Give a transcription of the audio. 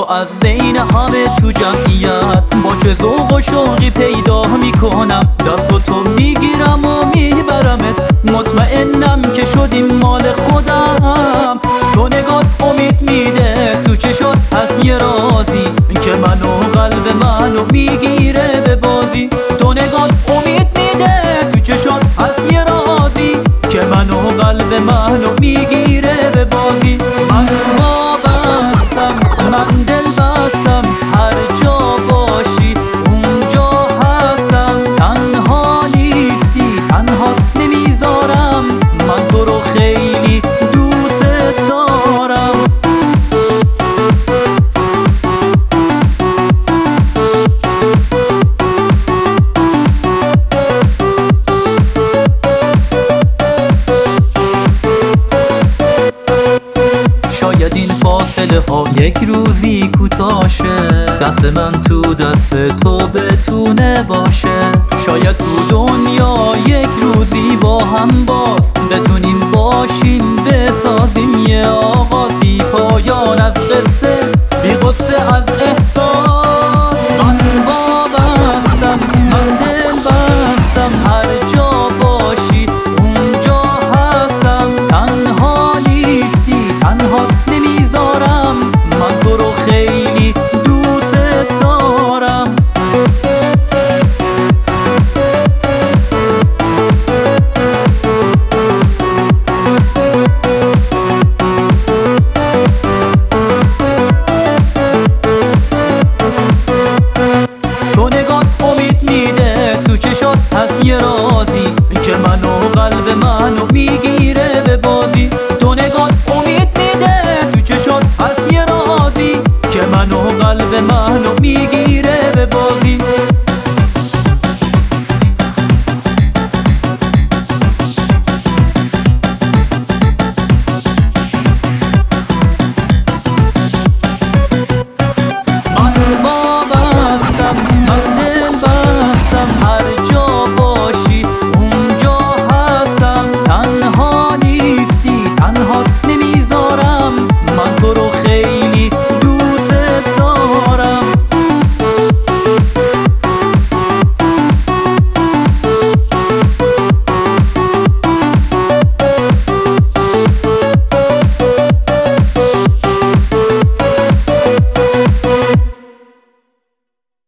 از بین همه تو جمعیت با چه ذوق و شوقی پیدا میکنم، دست و تو میگیرم و میبرمت، مطمئنم که شدیم مال خودم. تو نگات امید میده تو چشات هست یه رازی که منو قلب منو میگیره به بازی. تو نگات امید میده تو چشات هست یه رازی که منو قلب منو میگیره به بازی. من وابستم، من دل بستم، هر جا باشی اونجا هستم. تنها نیستی، تنها نمیذارم، من تو رو خیلی دوست دارم. شاید این فاصله ها یک روزی کوتاشه، دست من تو دست تو بتونه باشه. شاید تو دنیا یک روزی با هم باز بتونیم باشیم، بسازیم یه آغاز بی پایان از قصه، بی قصه